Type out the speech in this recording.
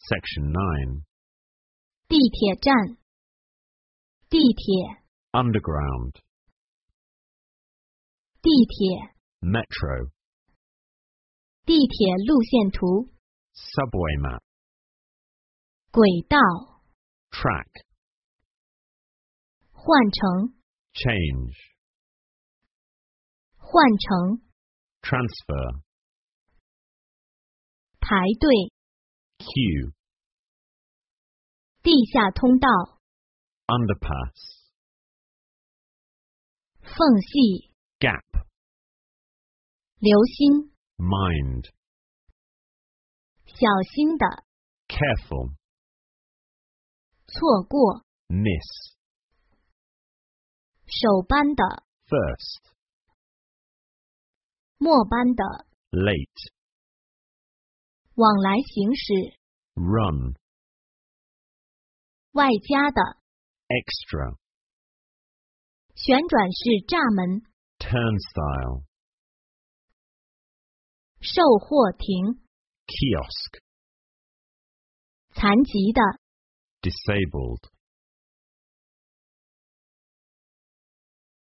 Section 9. 地铁站，地铁， Underground. 地铁， Metro. 地铁路线图， Subway map. 轨道， Track. 换乘， Change. 换乘， Transfer. 排队， Queue. 地下通道， Underpass. 缝隙， Gap. 留心， Mind. 小心的， Careful. 错过， Miss. 首班的， First. 末班的， Late. 往来行驶， Run. 外加的， Extra. 旋转式闸门， Turnstile. 售货亭， Kiosk. 残疾的， Disabled.